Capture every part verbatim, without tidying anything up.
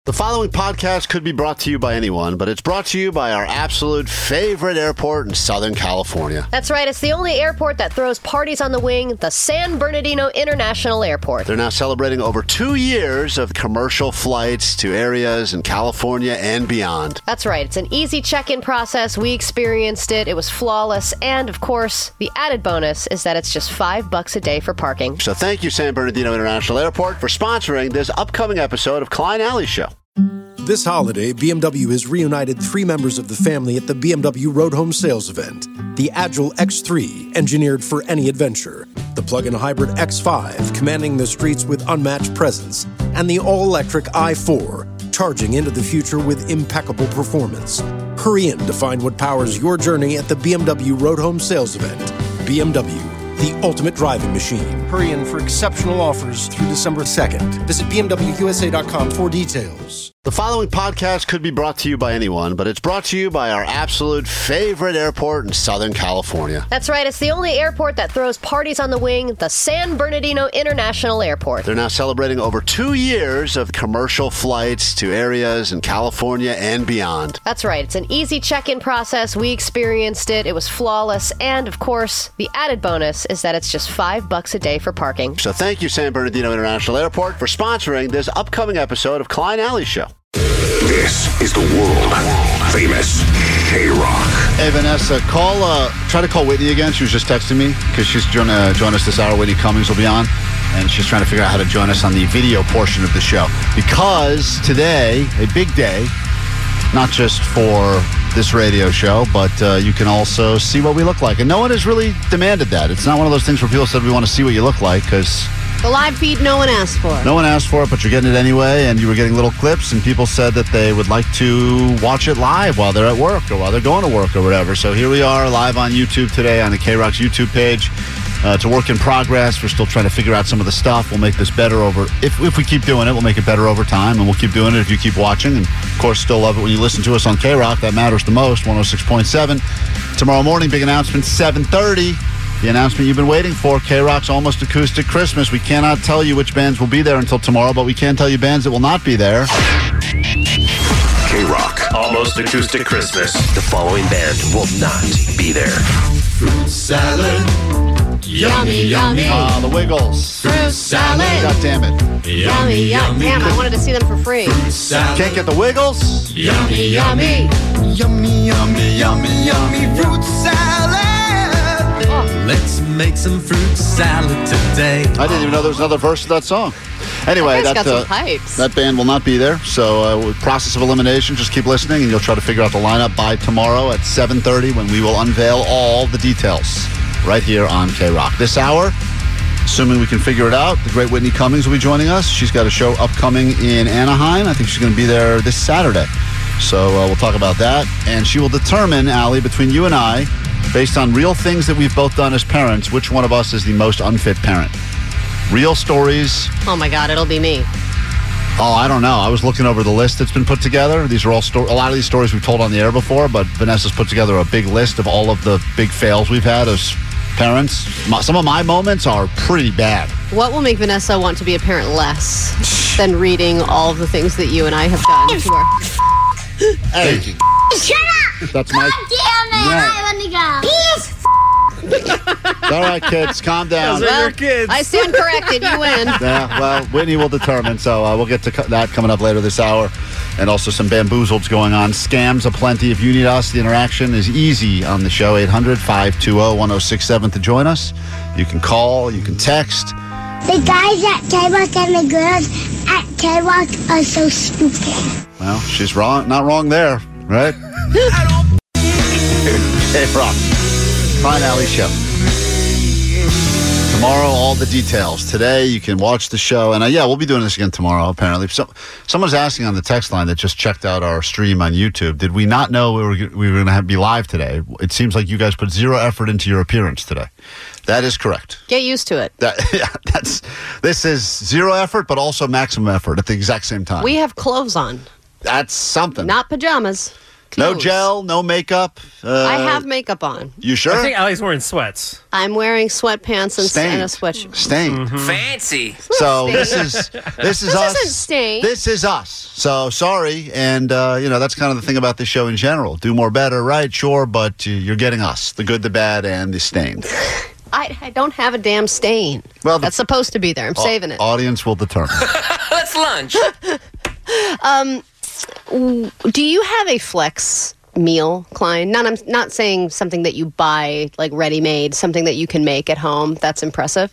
The following podcast could be brought to you by anyone, but it's brought to you by our absolute favorite airport in Southern California. That's right. It's the only airport that throws parties on the wing, the San Bernardino International Airport. They're now celebrating over two years of commercial flights to areas in California and beyond. That's right. It's an easy check-in process. We experienced it. It was flawless. And, of course, the added bonus is that it's just five bucks a day for parking. So thank you, San Bernardino International Airport, for sponsoring this upcoming episode of Klein Alley Show. This holiday, B M W has reunited three members of the family at the B M W Road Home Sales Event. The Agile X three, engineered for any adventure. The plug-in hybrid X five, commanding the streets with unmatched presence. And the all-electric i four, charging into the future with impeccable performance. Hurry in to find what powers your journey at the B M W Road Home Sales Event. B M W, the ultimate driving machine. Hurry in for exceptional offers through December second. Visit B M W U S A dot com for details. The following podcast could be brought to you by anyone, but it's brought to you by our absolute favorite airport in Southern California. That's right. It's the only airport that throws parties on the wing, the San Bernardino International Airport. They're now celebrating over two years of commercial flights to areas in California and beyond. That's right. It's an easy check-in process. We experienced it. It was flawless. And, of course, the added bonus is that it's just five bucks a day for parking. So thank you, San Bernardino International Airport, for sponsoring this upcoming episode of Klein Alley Show. This is the world-famous K-Rock. Hey, Vanessa, call, uh, try to call Whitney again. She was just texting me because she's going to join us this hour. Whitney Cummings will be on, and she's trying to figure out how to join us on the video portion of the show. Because today, a big day, not just for this radio show, but uh, you can also see what we look like. And no one has really demanded that. It's not one of those things where people said we want to see what you look like, because the live feed, no one asked for. No one asked for it, but you're getting it anyway, and you were getting little clips, and people said that they would like to watch it live while they're at work or while they're going to work or whatever. So here we are live on YouTube today on the K-Rock's YouTube page. Uh, it's a work in progress. We're still trying to figure out some of the stuff. We'll make this better over, if, if we keep doing it, we'll make it better over time, and we'll keep doing it if you keep watching. And, of course, still love it when you listen to us on K-Rock. That matters the most, one oh six point seven. Tomorrow morning, big announcement, seven thirty. The announcement you've been waiting for, K-Rock's Almost Acoustic Christmas. We cannot tell you which bands will be there until tomorrow, but we can tell you bands that will not be there. K-Rock Almost Acoustic Christmas. The following band will not be there. Fruit salad, yummy, yummy. Ah, uh, the Wiggles. Fruit salad. God damn it. Yummy, yummy. Damn, I wanted to see them for free. Fruit salad. Can't get the Wiggles? Yummy, yummy. Yummy, yummy, yummy, yummy. Fruit salad. Let's make some fruit salad today. I didn't even know there was another verse to that song. Anyway, that, that, got some uh, pipes. that band will not be there. So, uh, with process of elimination, just keep listening, and you'll try to figure out the lineup by tomorrow at seven thirty when we will unveil all the details right here on K-Rock. This hour, assuming we can figure it out, the great Whitney Cummings will be joining us. She's got a show upcoming in Anaheim. I think she's going to be there this Saturday. So uh, we'll talk about that. And she will determine, Allie, between you and I, based on real things that we've both done as parents, which one of us is the most unfit parent. Real stories. Oh, my God, it'll be me. Oh, I don't know. I was looking over the list that's been put together. These are all sto- a lot of these stories we've told on the air before, but Vanessa's put together a big list of all of the big fails we've had as parents. My, some of my moments are pretty bad. What will make Vanessa want to be a parent less than reading all of the things that you and I have done to our... Hey. Shut up! That's my... God damn it! Yeah. I want to go. Peace! All right, kids, calm down. Well, I stand corrected. You win. Yeah, well, Whitney will determine, so uh, we'll get to co- that coming up later this hour. And also some bamboozles going on. Scams aplenty. If you need us, the interaction is easy on the show. eight hundred, five two zero, one zero six seven to join us. You can call, you can text. The guys at K-Rock and the girls at K-Rock are so stupid. Well, she's wrong. Not wrong there, right? K-Rock. Klein Alley Show. Tomorrow, all the details. Today, you can watch the show. And uh, yeah, we'll be doing this again tomorrow, apparently. So, someone's asking on the text line that just checked out our stream on YouTube, did we not know we were, we were going to be live today? It seems like you guys put zero effort into your appearance today. That is correct. Get used to it. That, yeah, that's This is zero effort, but also maximum effort at the exact same time. We have clothes on. That's something. Not pajamas. No Clothes. gel, no makeup. Uh, I have makeup on. You sure? I think Allie's wearing sweats. I'm wearing sweatpants and, Stained. and a sweatshirt. Stained. Fancy. So this is this is This us. isn't stained. This is us. So sorry, and uh, you know that's kind of the thing about this show in general. Do more, better, right? Sure, but uh, you're getting us: the good, the bad, and the stained. I, I don't have a damn stain. Well, the- that's supposed to be there. I'm saving it. Audience will determine. Let's lunch. Do you have a flex meal, Klein? Not, I'm not saying something that you buy like ready-made, something that you can make at home. That's impressive.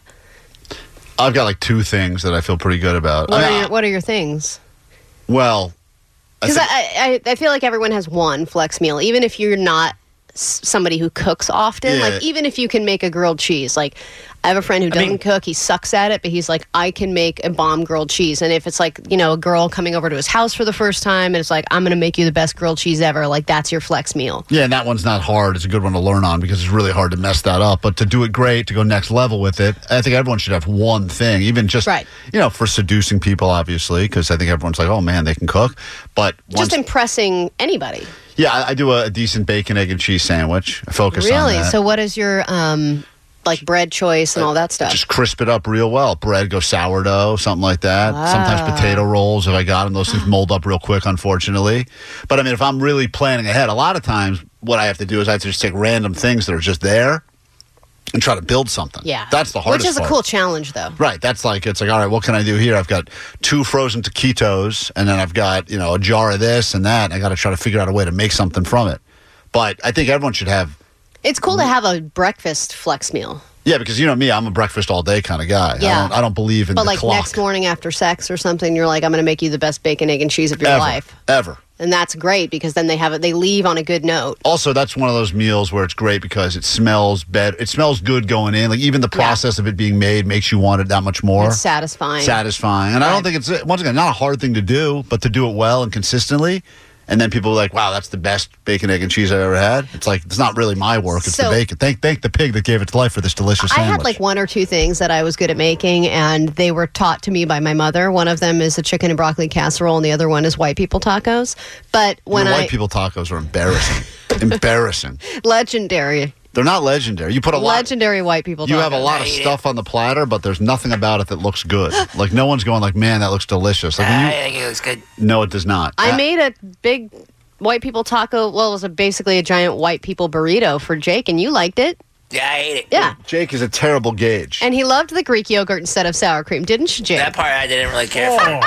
I've got like two things that I feel pretty good about. What I mean, are your What are your things? well, I Because think- I, I I feel like everyone has one flex meal, even if you're not s- somebody who cooks often. Yeah. Like even if you can make a grilled cheese, like I have a friend who doesn't mean- cook. He sucks at it, but he's like, I can make a bomb grilled cheese. And if it's like, you know, a girl coming over to his house for the first time, and it's like, I'm going to make you the best grilled cheese ever. Like that's your flex meal. yeah, and that one's not hard. It's a good one to learn on because it's really hard to mess that up. But to do it great, to go next level with it, I think everyone should have one thing, even just, Right. you know, for seducing people, obviously, because I think everyone's like, oh man, they can cook. But once, Just impressing anybody. yeah, I, I do a, a decent bacon, egg, and cheese sandwich. I focus on Really? that. So what is your um like bread choice and all that stuff? Just crisp it up real well. Bread, go sourdough, something like that. Sometimes potato rolls if I got them. Those things mold up real quick, unfortunately. But I mean, if I'm really planning ahead, a lot of times what I have to do is I have to just take random things that are just there and try to build something. Yeah. That's the hardest Which is a part. cool challenge, though. Right. That's like, it's like, all right, what can I do here? I've got two frozen taquitos, and then I've got, you know, a jar of this and that. And I got to try to figure out a way to make something from it. But I think everyone should have, It's cool to have a breakfast flex meal. yeah, because you know me, I'm a breakfast all day kind of guy. Yeah. I don't, I don't believe in But the like clock. next morning after sex or something, you're like, I'm going to make you the best bacon, egg, and cheese of your ever, life. Ever. And that's great because then they have it. They leave on a good note. Also, that's one of those meals where it's great because it smells better. It smells good going in. Like even the process of it being made makes you want it that much more. It's satisfying. Satisfying. And I don't think it's, once again, not a hard thing to do, but to do it well and consistently. And then people are like, wow, that's the best bacon, egg, and cheese I've ever had. It's like, it's not really my work. It's So- the bacon. Thank thank the pig that gave its life for this delicious I sandwich. had like one or two things that I was good at making, and they were taught to me by my mother. One of them is a chicken and broccoli casserole, and the other one is white people tacos. But when Your I white people tacos are embarrassing. embarrassing. legendary, They're not legendary. You put a lot. legendary white people. You tacos. have a lot of stuff on the platter, but there's nothing about it that looks good. Like no one's going like, man, that looks delicious. Like when I you, think it looks good. no, it does not. I Uh, made a big white people taco. Well, it was a, basically a giant white people burrito for Jake, and you liked it. Yeah, I ate it. Yeah. Jake is a terrible gauge. And he loved the Greek yogurt instead of sour cream, didn't you, Jake? That part I didn't really care for,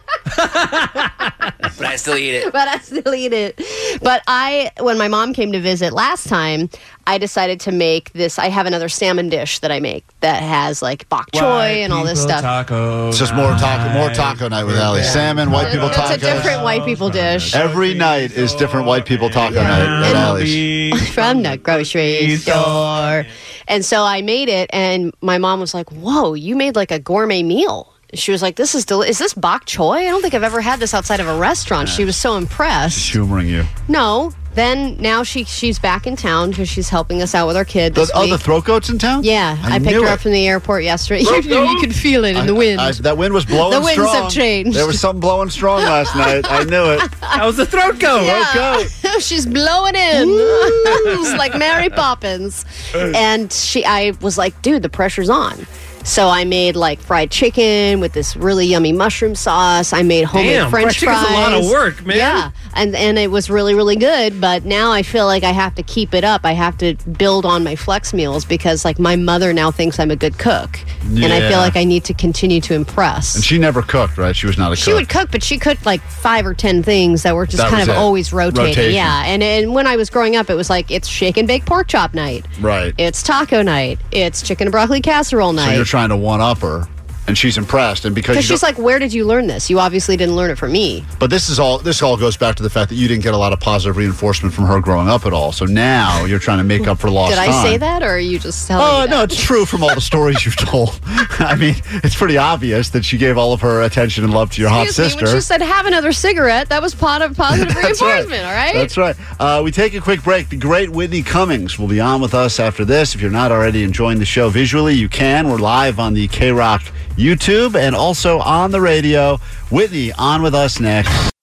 Oh. but I still eat it. But I still eat it. But I, when my mom came to visit last time, I decided to make this. I have another salmon dish that I make that has like bok choy and all this stuff. Tacos. It's just more taco, more taco night with Allie. Salmon, white people It's tacos. a different white people dish Every night is different white people taco night at Allie's. from the grocery store. And so I made it, and my mom was like, "Whoa, you made like a gourmet meal." She was like, "This is del- is this bok choy? I don't think I've ever had this outside of a restaurant." She was so impressed. Just humoring you. No. Then now she she's back in town because she's helping us out with our kid this The, oh, week. the throat goat's in town? Yeah, I, picked knew her it. up from the airport yesterday. You, you could feel it in I- the wind. I- that wind was blowing The winds strong. have changed. There was something blowing strong last night. I knew it. That was the throat goat. Yeah. She's blowing in. It's like Mary Poppins. And she, I was like, dude, the pressure's on. So I made like fried chicken with this really yummy mushroom sauce. I made homemade Damn, French fried chicken's fries. a lot of work, man. Yeah, and and it was really really good. But now I feel like I have to keep it up. I have to build on my flex meals because like my mother now thinks I'm a good cook, and I Yeah. feel like I need to continue to impress. And she never cooked, right? She was not a She cook. would cook, but she cooked like five or ten things that were just That kind was of it. always rotating. Rotation. Yeah, and and when I was growing up, it was like it's shake and bake pork chop night, Right. it's taco night, it's chicken and broccoli casserole So night. you're trying to one up her, and she's impressed. And because Because you she's don't- like, "Where did you learn this? You obviously didn't learn it from me." But this is all. This all goes back to the fact that you didn't get a lot of positive reinforcement from her growing up at all. So now you're trying to make up for lost Did I time. say that, or are you just telling Oh me no, that? it's true from all the stories you've told. I mean, it's pretty obvious that she gave all of her attention and love to your hot Excuse me, sister. when she said have another cigarette, that was part of positive That's right. reinforcement. All right. That's right. Uh, we take a quick break. The great Whitney Cummings will be on with us after this. If you're not already enjoying the show visually, you can. We're live on the K-Rock YouTube and also on the radio. Whitney on with us next.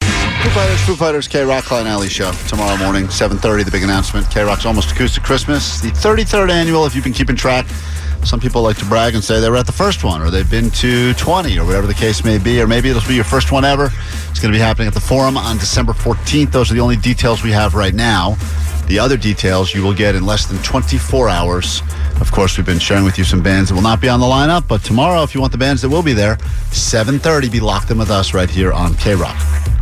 Foo Fighters, Foo Fighters, K-Rock, Klein Alley Show. Tomorrow morning, seven thirty, the big announcement. K-Rock's Almost Acoustic Christmas, the thirty-third annual, if you've been keeping track. Some people like to brag and say they were at the first one, or they've been to twenty, or whatever the case may be, or maybe it'll be your first one ever. It's going to be happening at the Forum on December fourteenth. Those are the only details we have right now. The other details you will get in less than twenty-four hours. Of course, we've been sharing with you some bands that will not be on the lineup, but tomorrow, if you want the bands that will be there, seven thirty, be locked in with us right here on K-Rock.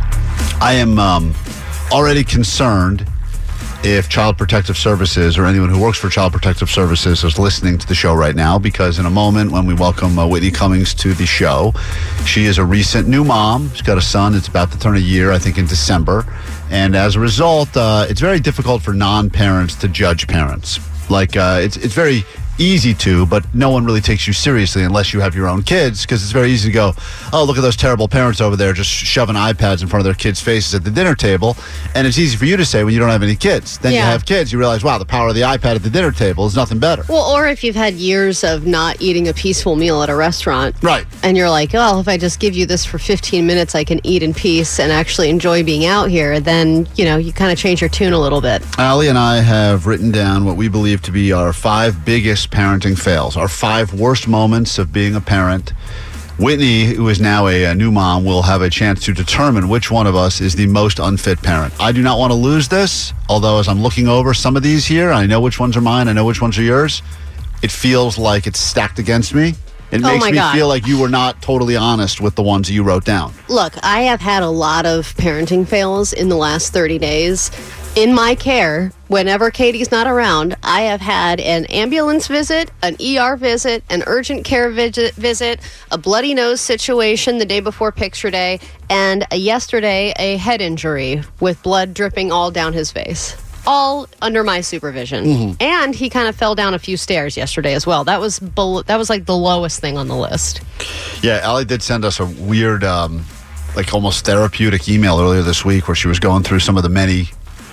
I am um, already concerned if Child Protective Services or anyone who works for Child Protective Services is listening to the show right now, because in a moment when we welcome uh, Whitney Cummings to the show, she is a recent new mom. She's got a son that's about to turn a year, I think, in December. And as a result, uh, it's very difficult for non-parents to judge parents. Like, uh, it's it's very easy to, but no one really takes you seriously unless you have your own kids, because it's very easy to go, oh, look at those terrible parents over there just shoving iPads in front of their kids' faces at the dinner table. And it's easy for you to say when you don't have any kids. Then Yeah. you have kids, you realize, wow, the power of the iPad at the dinner table is nothing better. Well, or if you've had years of not eating a peaceful meal at a restaurant. Right. And you're like, oh, if I just give you this for fifteen minutes, I can eat in peace and actually enjoy being out here. Then, you know, you kind of change your tune a little bit. Allie and I have written down what we believe to be our five biggest parenting fails, our five worst moments of being a parent. Whitney, who is now a, a new mom, will have a chance to determine which one of us is the most unfit parent. I do not want to lose this, although as I'm looking over some of these here, I know which ones are mine, I know which ones are yours. It feels like it's stacked against me. It Oh makes my me God. feel like you were not totally honest with the ones you wrote down. Look, I have had a lot of parenting fails in the last thirty days. In my care, whenever Katie's not around, I have had an ambulance visit, an E R visit, an urgent care visit, visit, a bloody nose situation the day before picture day, and a, yesterday a head injury with blood dripping all down his face. All under my supervision. Mm-hmm. And he kind of fell down a few stairs yesterday as well. That was bel- that was like the lowest thing on the list. Yeah, Allie did send us a weird, um, like almost therapeutic email earlier this week where she was going through some of the many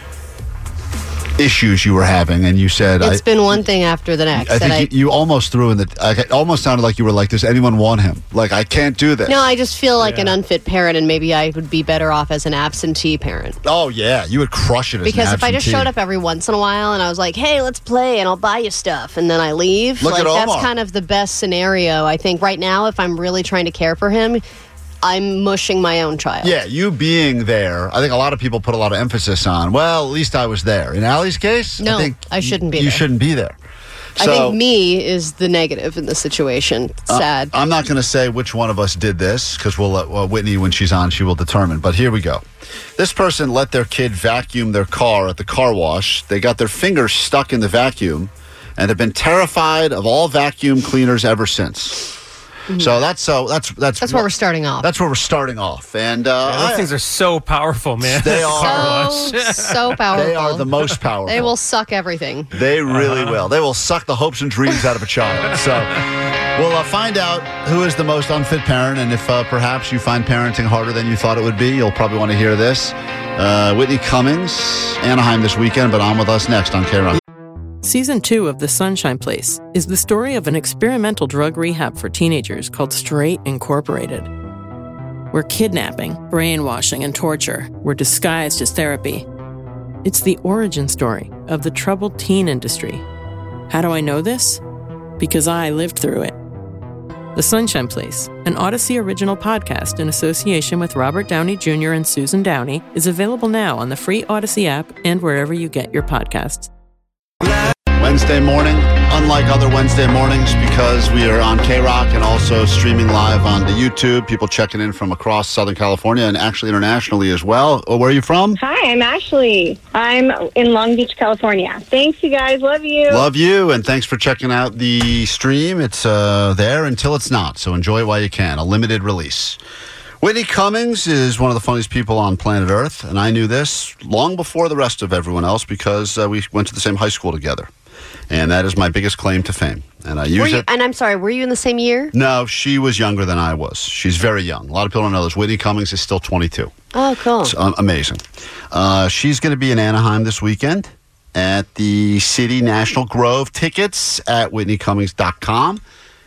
issues you were having, and you said It's I, been one thing after the next. I and think you, you almost threw in the like, it almost sounded like you were like, does anyone want him? Like, I can't do this. No, I just feel like an unfit parent, and maybe I would be better off as an absentee parent. Oh yeah, you would crush it as Because an if I just absentee. showed up every once in a while and I was like, hey, let's play and I'll buy you stuff, and then I leave, Look like at that's Omar. kind of the best scenario. I think right now, if I'm really trying to care for him, I'm mushing my own child. Yeah, you being there, I think a lot of people put a lot of emphasis on, well, at least I was there. In Allie's case, No, I think I shouldn't be you there. shouldn't be there. I So- think me is the negative in the situation. Uh, Sad. I'm not going to say which one of us did this, because we'll let well, Whitney, when she's on, she will determine. But here we go. This person let their kid vacuum their car at the car wash. They got their fingers stuck in the vacuum, and have been terrified of all vacuum cleaners ever since. So that's so that's that's That's where we're starting off. That's where we're starting off, and uh, Yeah, those I- things are so powerful, man. They are. so, so powerful. they are the most powerful. They will suck everything. They really Uh-huh. will. They will suck the hopes and dreams out of a child. So we'll uh, find out who is the most unfit parent, and if uh, perhaps you find parenting harder than you thought it would be, you'll probably want to hear this. Uh, Whitney Cummings, Anaheim this weekend, but on with us next on K-Rock. Season two of The Sunshine Place is the story of an experimental drug rehab for teenagers called Straight Incorporated, where kidnapping, brainwashing, and torture were disguised as therapy. It's the origin story of the troubled teen industry. How do I know this? Because I lived through it. The Sunshine Place, an Odyssey original podcast in association with Robert Downey Junior and Susan Downey, is available now on the free Odyssey app and wherever you get your podcasts. Wednesday morning, unlike other Wednesday mornings, because we are on K-Rock and also streaming live on the YouTube. People checking in from across Southern California and actually internationally as well. Oh, where are you from? Hi, I'm Ashley. I'm in Long Beach, California. Thanks, you guys. Love you. Love you, and thanks for checking out the stream. It's uh, there until it's not, so enjoy it while you can. A limited release. Whitney Cummings is one of the funniest people on planet Earth, and I knew this long before the rest of everyone else because uh, we went to the same high school together. And that is my biggest claim to fame. And I Were use you, it. and I'm sorry, were you in the same year? No, she was younger than I was. She's very young. A lot of people don't know this. Whitney Cummings is still twenty-two. Oh, cool. It's um, amazing. Uh, she's going to be in Anaheim this weekend at the City National Grove. Tickets at whitney cummings dot com.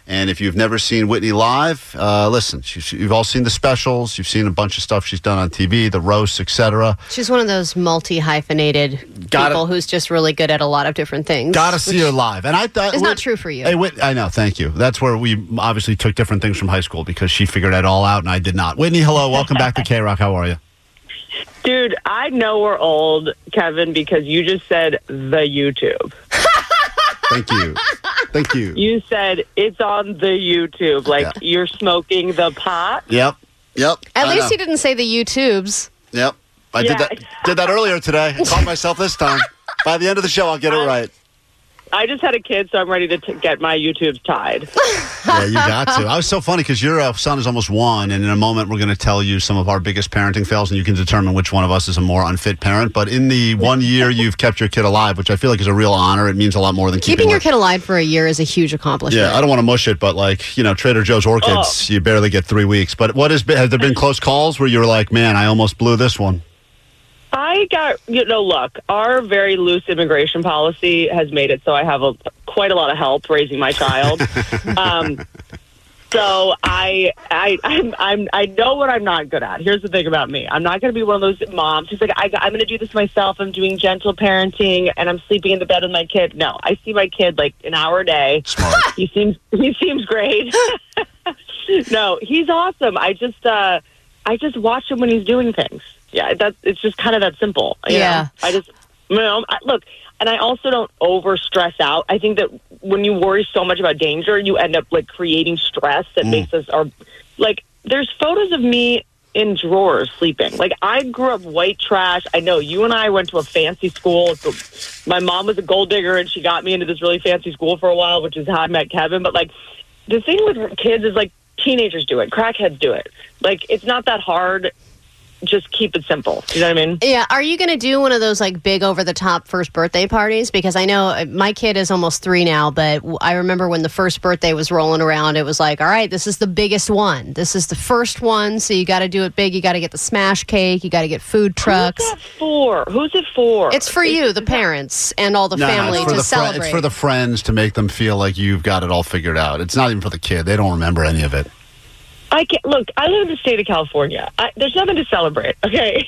And if you've never seen Whitney live, uh, listen, she's, you've all seen the specials. You've seen a bunch of stuff she's done on T V, the roasts, et cetera. She's one of those multi-hyphenated Gotta- people who's just really good at a lot of different things. Got to see her live. And I thought It's not true for you. Hey, Whit- I know. Thank you. That's where we obviously took different things from high school because she figured it all out and I did not. Whitney, hello. Welcome back to K-Rock. How are you? Dude, I know we're old, Kevin, because you just said the YouTube. Thank you. Thank you. You said it's on the YouTube, like Yeah. you're smoking the pot. Yep. Yep. At I least know. he didn't say the YouTubes. Yep. I Yeah. did that did that earlier today. I caught myself this time. By the end of the show, I'll get it right. I just had a kid, so I'm ready to t- get my YouTubes tied. Yeah, you got to. I was so funny because your uh, son is almost one, and in a moment we're going to tell you some of our biggest parenting fails, and you can determine which one of us is a more unfit parent. But in the one year you've kept your kid alive, which I feel like is a real honor, it means a lot more than keeping, Keeping your like- kid alive for a year is a huge accomplishment. Yeah, I don't want to mush it, but like, you know, Trader Joe's Orchids, you barely get three weeks. But what has been, has there been close calls where you were like, man, I almost blew this one? I got, you know, look, our very loose immigration policy has made it so I have a, quite a lot of help raising my child. um, so I, I, I'm, I'm, I know what I'm not good at. Here's the thing about me. I'm not going to be one of those moms who's like, I, I'm going to do this myself. I'm doing gentle parenting and I'm sleeping in the bed with my kid. No, I see my kid like an hour a day. Smart. He seems, he seems great. No, he's awesome. I just, uh, I just watch him when he's doing things. Yeah, that's it's just kind of that simple. You Yeah. know? I just, you know, I, look, and I also don't over stress out. I think that when you worry so much about danger, you end up like creating stress that Mm. makes us, or like, there's photos of me in drawers sleeping. Like, I grew up white trash. I know you and I went to a fancy school. So my mom was a gold digger, and she got me into this really fancy school for a while, which is how I met Kevin. But like, the thing with kids is like teenagers do it, crackheads do it. Like, it's not that hard. Just keep it simple. You know what I mean? Yeah. Are you going to do one of those like big over the top first birthday parties? Because I know uh, my kid is almost three now, but w- I remember when the first birthday was rolling around, it was like, all right, this is the biggest one. This is the first one. So you got to do it big. You got to get the smash cake. You got to get food trucks. Who's that for? Who's it for? It's for you, the parents, and all the No, no, family it's for to the fri- celebrate. it's for the friends to make them feel like you've got it all figured out. It's not even for the kid. They don't remember any of it. I can't, look, I live in the state of California. I, there's nothing to celebrate, okay?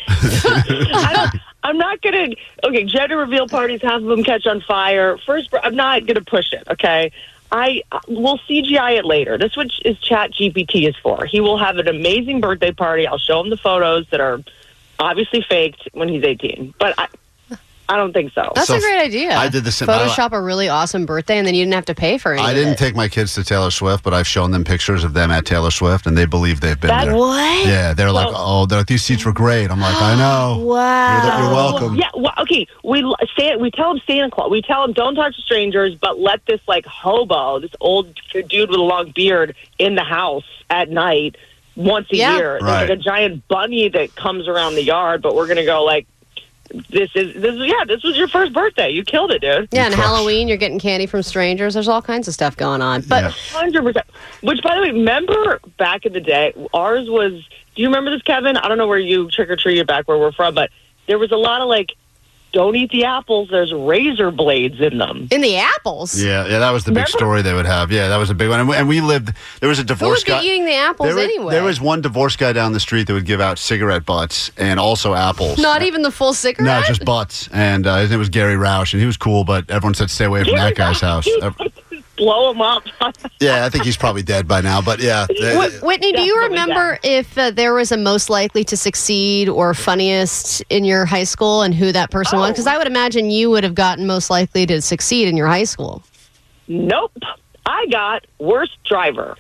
I don't, I'm not going to, okay, gender reveal parties, half of them catch on fire. First, I'm not going to push it, okay? I We'll C G I it later. This is what is Chat G P T is for. He will have an amazing birthday party. I'll show him the photos that are obviously faked when he's eighteen. But I, I don't think so. That's So a great idea. I did the same- Photoshop a really awesome birthday, and then you didn't have to pay for it. I didn't take my kids to Taylor Swift, but I've shown them pictures of them at Taylor Swift, and they believe they've been That- there. What? Yeah, they're like, oh, they're like, these seats were great. I'm like, I know. Wow. You're, you're welcome. Yeah, well, okay. We l- say we tell him Santa Claus. We tell him don't talk to strangers, but let this like hobo, this old dude with a long beard, in the house at night once a Yeah. year. There's Right. like a giant bunny that comes around the yard, but we're gonna go like, this is this is yeah, this was your first birthday. You killed it, dude. Yeah, and crushed. Halloween, you're getting candy from strangers. There's all kinds of stuff going on. But Yeah. Hundred percent. Which, by the way, remember back in the day, ours was. Do you remember this, Kevin? I don't know where you trick or treated back where we're from, but there was a lot of like, don't eat the apples. There's razor blades in them. in the apples, Yeah, yeah, that was the big Remember? story they would have. Yeah, that was a big one. And we, and we lived, there was a who divorce would be guy. eating the apples there, was, anyway? there was one divorce guy down the street that would give out cigarette butts and also apples. Not even the full cigarette. No, just butts. And uh, his name was Gary Roush, and he was cool, but everyone said stay away from that guy's house. Ev- Blow them up. Yeah, I think he's probably dead by now, but yeah. Wh- Whitney, do you Definitely remember if uh, there was a most likely to succeed or funniest in your high school and who that person was? Oh. Because I would imagine you would have gotten most likely to succeed in your high school. Nope. I got worst driver.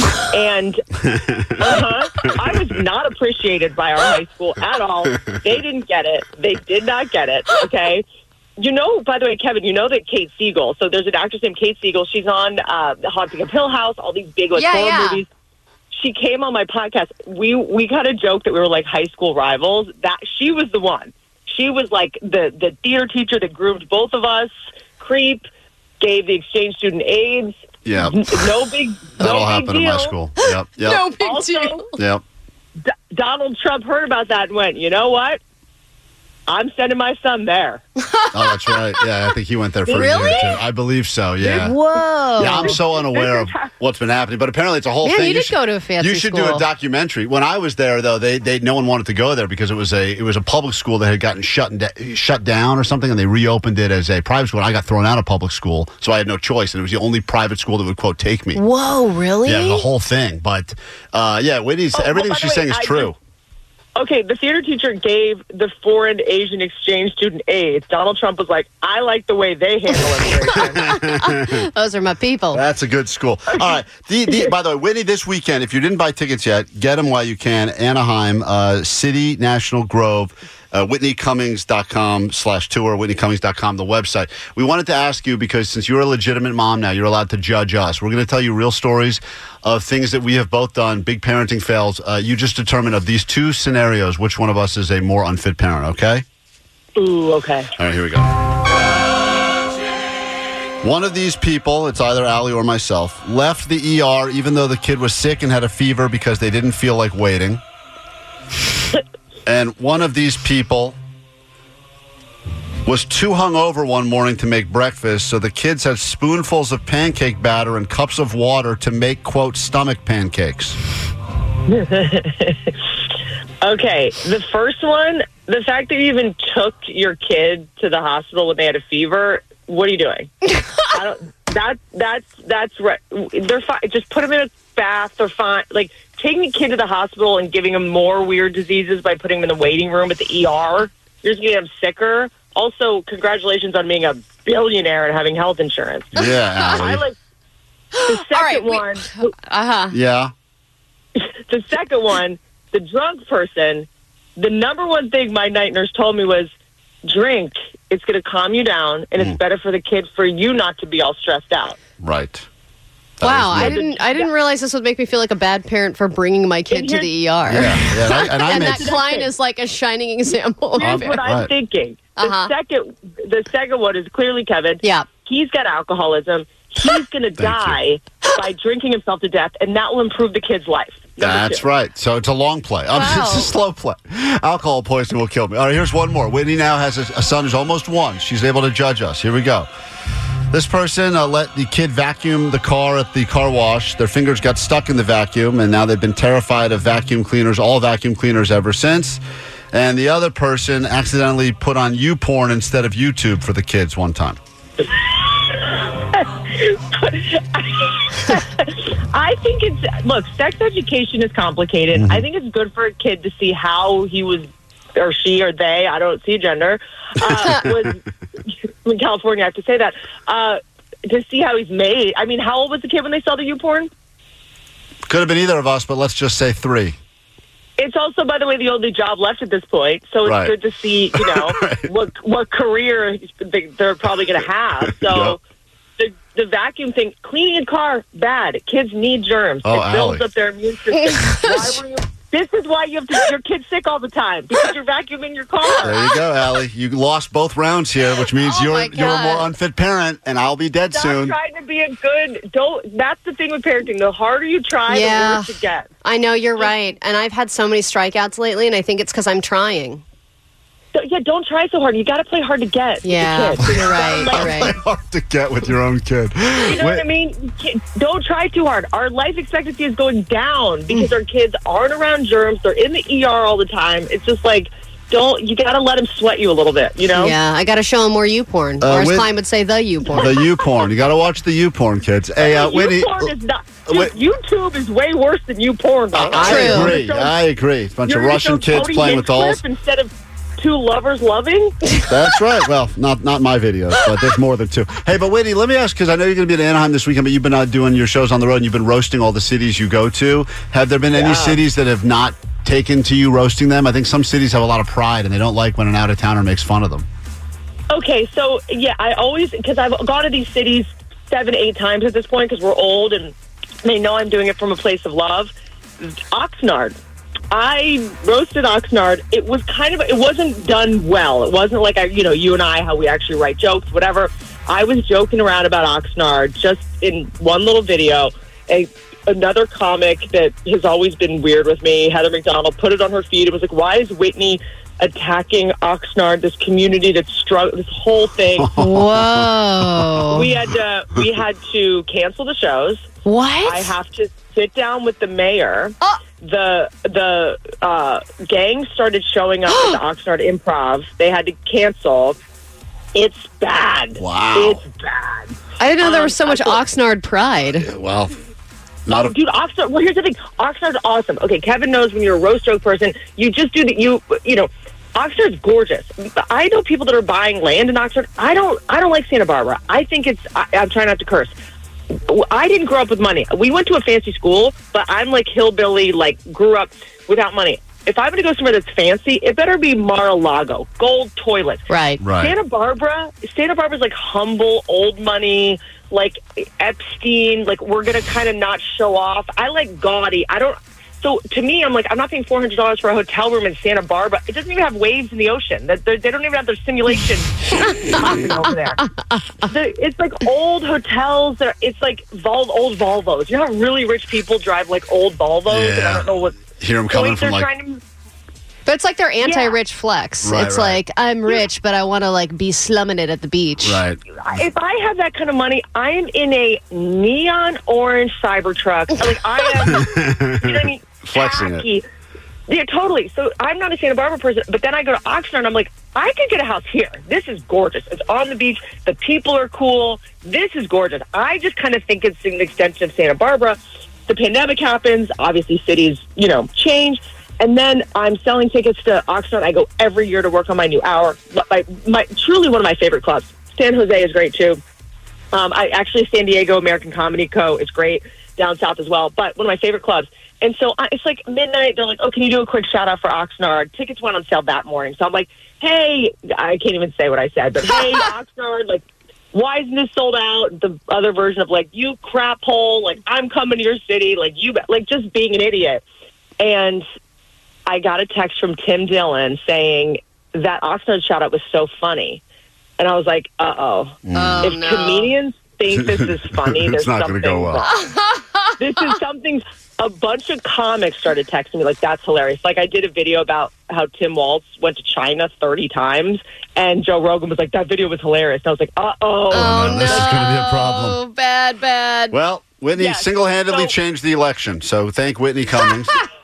And uh-huh, I was not appreciated by our high school at all. They didn't get it. They did not get it. Okay. You know, by the way, Kevin, you know that Kate Siegel. So there's an actress named Kate Siegel. She's on uh, The Haunting of Hill House, all these big like Yeah, horror yeah. movies. She came on my podcast. We we kind of joked that we were like high school rivals. That she was the one. She was like the the theater teacher that groomed both of us. Creep, gave the exchange student AIDS. Yeah. N- No big, That no all big happened deal. in my school. Yep, yep, No big Also, deal. yep. D- Donald Trump heard about that and went, you know what? I'm sending my son there. Oh, that's right. Yeah, I think he went there for Really? a year, too. I believe so, yeah. Whoa. Yeah, I'm so unaware of what's been happening, but apparently it's a whole Yeah, thing. you did should, go to a fancy You should school. do a documentary. When I was there, though, they, they no one wanted to go there because it was a it was a public school that had gotten shut da- shut down or something, and they reopened it as a private school. And I got thrown out of public school, so I had no choice, and it was the only private school that would quote take me. Whoa, really? Yeah, the whole thing. But uh, yeah, Whitney's Oh, everything well, by she's the saying way, is I true. Okay, the theater teacher gave the foreign Asian exchange student AIDS. Donald Trump was like, I like the way they handle immigration. Those are my people. That's a good school. All right. The, the, by the way, Whitney, this weekend, if you didn't buy tickets yet, get them while you can. Anaheim, uh, City National Grove, uh, whitney cummings dot com slash tour, whitney cummings dot com, the website. We wanted to ask you, because since you're a legitimate mom now, you're allowed to judge us. We're going to tell you real stories of things that we have both done, big parenting fails. Uh, you just determine of these two scenarios, which one of us is a more unfit parent, okay? Ooh, okay. All right, here we go. One of these people, it's either Allie or myself, left the E R even though the kid was sick and had a fever because they didn't feel like waiting. And one of these people was too hungover one morning to make breakfast, so the kids had spoonfuls of pancake batter and cups of water to make, quote, stomach pancakes. Okay, the first one, the fact that you even took your kid to the hospital when they had a fever, what are you doing? I don't, that, that's, that's right. They're fine. Just put them in a bath. They're fine. Like, taking a kid to the hospital and giving them more weird diseases by putting them in the waiting room at the E R, you're just going to get them sicker. Also, congratulations on being a billionaire and having health insurance. Yeah, Allie. I like the second All right, we- one. Uh-huh. Yeah. The second one, the drunk person, the number one thing my night nurse told me was, drink. It's going to calm you down, and it's Mm. better for the kid for you not to be all stressed out. Right. That Wow, was I good. didn't I didn't realize this would make me feel like a bad parent for bringing my kid to the E R. Yeah, yeah, and I, and I And made, that Klein is like a shining example of Here's it. what I'm Right. thinking. The Uh-huh. second, the second one is clearly Kevin. Yeah. He's got alcoholism. He's going to die by drinking himself to death, and that will improve the kid's life. Number That's two. right. So it's a long play. Um, Wow. It's a slow play. Alcohol poisoning will kill me. All right, here's one more. Whitney now has a, a son who's almost one. She's able to judge us. Here we go. This person uh, let the kid vacuum the car at the car wash. Their fingers got stuck in the vacuum, and now they've been terrified of vacuum cleaners, all vacuum cleaners ever since. And the other person accidentally put on YouPorn instead of YouTube for the kids one time. I think it's, look, sex education is complicated. Mm-hmm. I think it's good for a kid to see how he was, or she, or they, I don't see gender, uh, was, in California, I have to say that, uh, to see how he's made. I mean, how old was the kid when they saw the YouPorn? Could have been either of us, but let's just say three. It's also, by the way, the only job left at this point, so it's Right. good to see, you know, Right. what what career they, they're probably going to have. So the the vacuum thing, cleaning a car, bad. Kids need germs. Oh, it builds Allie. up their immune system. Why were you? This is why you have to, your kid's sick all the time, because you're vacuuming your car. There you go, Allie. You lost both rounds here, which means Oh, you're my you're a God. more unfit parent, and I'll be dead Stop soon. trying to be a good. Don't. That's the thing with parenting. The harder you try, Yeah. the worse it gets. I know, you're right. And I've had so many strikeouts lately, and I think it's because I'm trying. So, yeah, don't try so hard. You got to play hard to get. with Yeah, the kid. you're right. You're Play right. hard to get with your own kid. You know Wait- what I mean? You can't- Don't try too hard. Our life expectancy is going down because our kids aren't around germs. They're in the E R all the time. It's just like, don't, you got to let them sweat you a little bit, you know? Yeah, I got to show him more YouPorn. Uh, or as with- Klein would say, the YouPorn. The YouPorn. You got to watch the YouPorn, kids. Hey, uh, Whitney. YouPorn is not, dude, Wait- YouTube is way worse than YouPorn. though. I True. agree. I agree. A bunch You're of gonna Russian show kids Cody playing with dolls. Hinchcliffe instead of two lovers loving. That's right. Well, not not my videos, but there's more than two. Hey, but Whitney, let me ask, because I know you're going to be in Anaheim this weekend, but you've been uh, doing your shows on the road, and you've been roasting all the cities you go to. Have there been any Yeah. cities that have not taken to you roasting them? I think some cities have a lot of pride, and they don't like when an out-of-towner makes fun of them. Okay, so yeah, I always, because I've gone to these cities seven, eight times at this point because we're old and they know I'm doing it from a place of love. Oxnard. I roasted Oxnard. It was kind of, it wasn't done well. It wasn't like, I, you know, you and I, how we actually write jokes, whatever. I was joking around about Oxnard just in one little video. A, another comic that has always been weird with me, Heather McDonald, put it on her feed. It was like, why is Whitney attacking Oxnard, this community that's struggling, this whole thing. Whoa. We had to, we had to cancel the shows. What? I have to sit down with the mayor. Oh. The the uh, gang started showing up at the Oxnard Improv. They had to cancel. It's bad. Wow. It's bad. I didn't know there Um, was so much I thought- Oxnard pride. Well, not oh, a, dude, Oxnard. Well, here's the thing. Oxnard's awesome. Okay, Kevin knows when you're a roast joke person, you just do the you. You know, Oxnard's gorgeous. I know people that are buying land in Oxnard. I don't. I don't like Santa Barbara. I think it's. I, I'm trying not to curse. I didn't grow up with money. We went to a fancy school, but I'm like hillbilly. Like grew up without money. If I'm going to go somewhere that's fancy, it better be Mar-a-Lago, gold toilets. Right. Right. Santa Barbara, Santa Barbara's like humble, old money, like Epstein. Like we're going to kind of not show off. I like gaudy. I don't. So to me, I'm like, I'm not paying four hundred dollars for a hotel room in Santa Barbara. It doesn't even have waves in the ocean. They they don't even have their simulation over there. The, it's like old hotels. That are, it's like Vol, old Volvos. You know how really rich people drive like old Volvos? And I don't know what. Hear them So coming like from they're like. trying to. But it's like their anti-rich flex. Right, it's right. like, I'm rich, but I want to like be slumming it at the beach. Right. If I have that kind of money, I am in a neon orange Cybertruck. Like I am, you know what I mean? Flexing Tacky. it. Yeah, totally. So I'm not a Santa Barbara person, but then I go to Oxnard and I'm like, I could get a house here. This is gorgeous. It's on the beach. The people are cool. This is gorgeous. I just kind of think it's an extension of Santa Barbara. The pandemic happens. Obviously, cities, you know, change. And then I'm selling tickets to Oxnard. I go every year to work on my new hour. My, my truly one of my favorite clubs. San Jose is great too. Um, I actually San Diego American Comedy Co. is great down south as well. But one of my favorite clubs. And so I, it's like midnight. They're like, "Oh, can you do a quick shout out for Oxnard?" Tickets went on sale that morning. So I'm like, "Hey, I can't even say what I said, but hey, Oxnard, like, why isn't this sold out?" The other version of like, "You crap hole, like I'm coming to your city, like you, like just being an idiot." And I got a text from Tim Dillon saying that Oxnard shout out was so funny. And I was like, uh oh. Oh, if no. comedians think this is funny, It's there's not something gonna go well. wrong. This is something. A bunch of comics started texting me like, that's hilarious. Like I did a video about how Tim Waltz went to China thirty times, and Joe Rogan was like, that video was hilarious. And I was like, uh oh. Oh, no, this is gonna be a problem. Bad, bad. Well, Whitney Yes, single-handedly so- changed the election, so thank Whitney Cummings.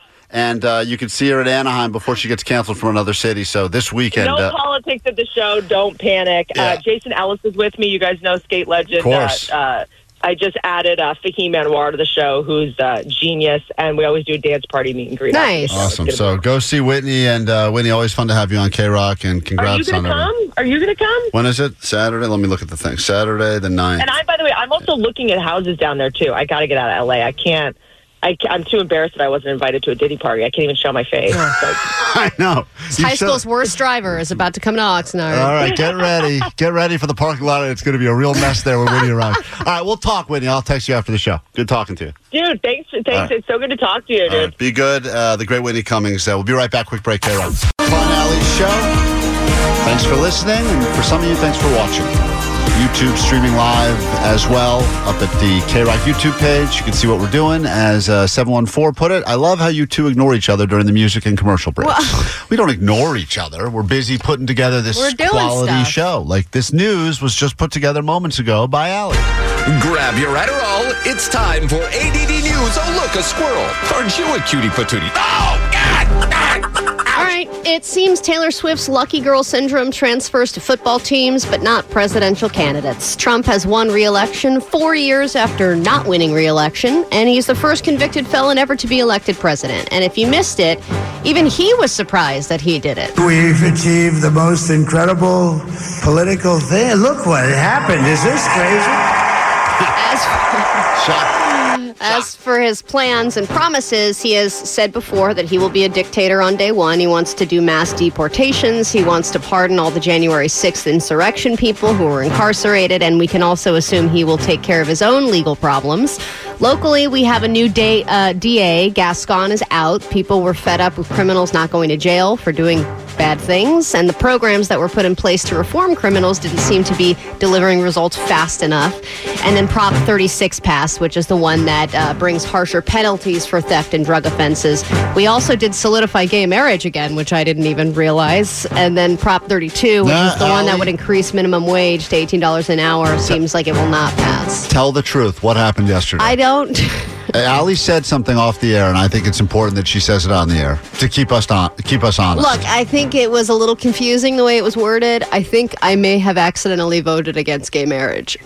And uh, you can see her at Anaheim before she gets canceled from another city. So this weekend, No uh, politics at the show. Don't panic. Yeah. Uh, Jason Ellis is with me. You guys know skate legend. Of course. Uh, uh, I just added uh, Fahim Anwar to the show, who's uh, genius, and we always do a dance party meet and greet. Nice. awesome. So go see Whitney, and uh, Whitney, always fun to have you on K-Rock, and Are you congrats going on to everything. come? Are you going to come? When is it? Saturday? Let me look at the thing. Saturday the ninth. And I, by the way, I'm also looking at houses down there too. I got to get out of L A. I can't. I, I'm too embarrassed that I wasn't invited to a Diddy party. I can't even show my face. So- I know. You High should- school's worst driver is about to come to Oxnard. All right, get ready. Get ready for the parking lot. It's going to be a real mess there when Whitney arrives. All right, we'll talk, Whitney. I'll text you after the show. Good talking to you. Dude, thanks. Thanks. right. It's so good to talk to you, dude. All right, be good. Uh, the great Whitney Cummings. Uh, we'll be right back. Quick break. K-Rock. Fun Alley Show. Thanks for listening, and for some of you, thanks for watching. YouTube streaming live as well up at the K-Rock YouTube page. You can see what we're doing. As uh, seven one four put it, I love how you two ignore each other during the music and commercial breaks. Well- We don't ignore each other. We're busy putting together this We're doing quality stuff. show. Like this news was just put together moments ago by Allie. Grab your Adderall. It's time for A D D News. Oh, look, a squirrel. Aren't you a cutie patootie? Oh, God! All right. It seems Taylor Swift's lucky girl syndrome transfers to football teams, but not presidential candidates. Trump has won re-election four years after not winning re-election, and he's the first convicted felon ever to be elected president. And if you missed it, even he was surprised that he did it. We've achieved the most incredible political thing. Look what happened. Is this crazy? As, as for his plans and promises, he has said before that he will be a dictator on day one. He wants to do mass deportations. He wants to pardon all the January sixth insurrection people who were incarcerated. And we can also assume he will take care of his own legal problems. Locally, we have a new day, uh, D A. Gascon is out. People were fed up with criminals not going to jail for doing bad things, and the programs that were put in place to reform criminals didn't seem to be delivering results fast enough. And then Prop thirty-six passed, which is the one that uh, brings harsher penalties for theft and drug offenses. We also did solidify gay marriage again, which I didn't even realize. And then Prop thirty-two, which Nah, is the one that Allie. would increase minimum wage to eighteen dollars an hour, seems like it will not pass. Tell the truth. What happened yesterday? I don't... Ali said something off the air, and I think it's important that she says it on the air to keep us on, keep us honest. Look, I think it was a little confusing the way it was worded. I think I may have accidentally voted against gay marriage.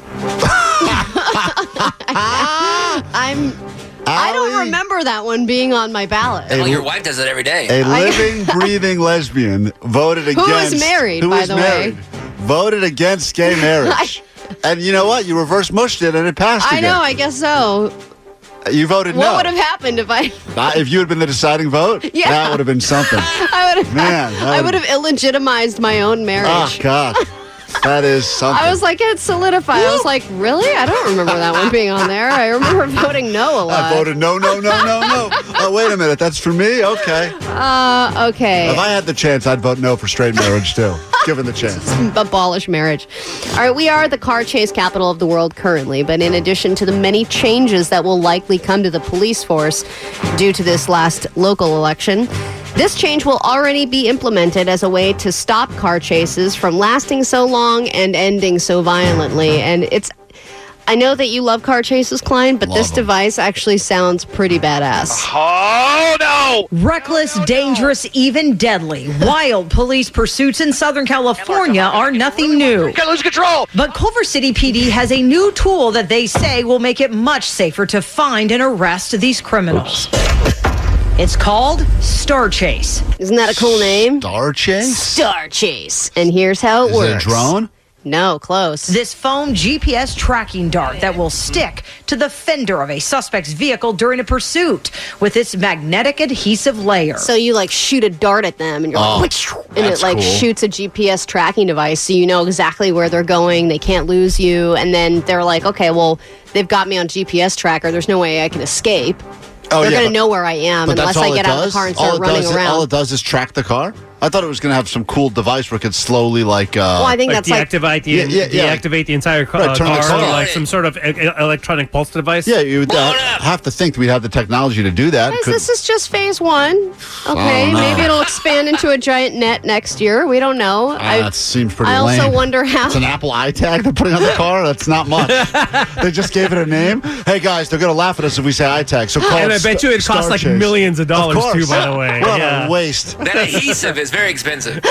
I'm... I don't remember that one being on my ballot. Well, your wife does it every day. A living, breathing lesbian voted Who against... is married, who by is the married, way. Voted against gay marriage. And you know what? You reverse mushed it, and it passed I again. know, I guess so. You voted What no. would have happened if I... Uh, if you had been the deciding vote, Yeah. that would have been something. I would have... Man, that I would- would have illegitimized my own marriage. Oh, God. That is something. I was like, it's solidified. I was like, really? I don't remember that one being on there. I remember voting no a lot. I voted no, no, no, no, no. Oh, wait a minute. That's for me? Okay. Uh, okay. If I had the chance, I'd vote no for straight marriage, too. Given the chance. Abolish marriage. All right, we are the car chase capital of the world currently, but in addition to the many changes that will likely come to the police force due to this last local election, this change will already be implemented as a way to stop car chases from lasting so long and ending so violently. And it's, I know that you love car chases, Klein, but Love this 'em. device actually sounds pretty badass. Oh, no! Reckless, dangerous, even deadly. Wild police pursuits in Southern California are nothing new. Can't lose control! But Culver City P D has a new tool that they say will make it much safer to find and arrest these criminals. It's called Star Chase. Isn't that a cool name? Star Chase? Star Chase. And here's how it Is works. it a drone? No, close. This foam G P S tracking dart that will stick to the fender of a suspect's vehicle during a pursuit with its magnetic adhesive layer. So you like shoot a dart at them and you're Oh, like, "Whoosh," and it that's like cool. shoots a G P S tracking device so you know exactly where they're going. They can't lose you. And then they're like, okay, well, they've got me on G P S tracker. There's no way I can escape. Oh, they're yeah, going to but- know where I am But unless that's all I get it out of the does? car and all start it running does, around. All it does is track the car? I thought it was going to have some cool device where it could slowly, like... Uh, Well, I think like that's like- deactivate the Yeah, yeah, yeah. deactivate the entire car, Right, turn the car car or on. like some sort of e- e- electronic pulse device. Yeah, you would uh, have to think that we'd have the technology to do that. Guys, Could- this is just phase one. Okay, don't know. maybe it'll expand into a giant net next year. We don't know. Ah, that seems pretty I lame. also wonder how. It's an Apple iTag they're putting on the car? That's not much. They just gave it a name. Hey, guys, they're going to laugh at us if we say iTag. So call And it I bet you it Star costs like Chase. millions of dollars Of course. too, by the way. What Yeah. a waste. That adhesive is very expensive.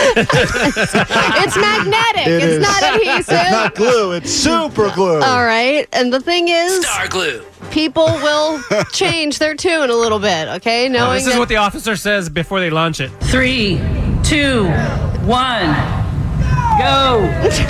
It's magnetic. It it's is. not adhesive. It's not glue. It's super glue. All right. And the thing is, Star glue. people will change their tune a little bit, okay? Uh, Knowing this is that what the officer says before they launch it. Three, two, one, go.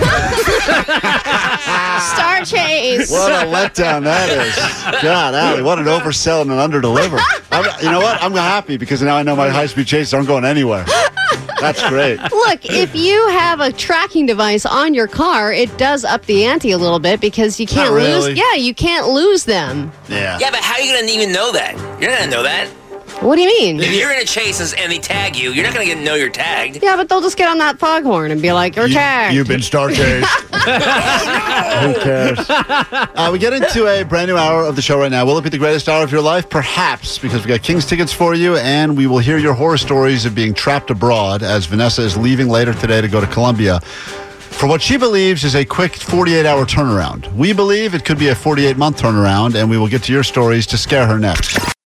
Star Chase. What a letdown that is. God, Allie, what an oversell and an underdeliver. I'm, you know what? I'm happy because now I know my high-speed chases aren't going anywhere. That's great. Look, if you have a tracking device on your car, it does up the ante a little bit because you can't Not really. lose. Yeah, you can't lose them. Yeah. Yeah, but how are you going to even know that? You're not going to know that. What do you mean? If you're in a chase and they tag you, you're not going to know you're tagged. Yeah, but they'll just get on that foghorn and be like, "You're You- tagged." You've been star chased. Who cares? Uh, we get into a brand new hour of the show right now. Will it be the greatest hour of your life? Perhaps, because we got Kings tickets for you, and we will hear your horror stories of being trapped abroad as Vanessa is leaving later today to go to Colombia for what she believes is a quick forty-eight hour turnaround. We believe it could be a forty-eight month turnaround, and we will get to your stories to scare her next.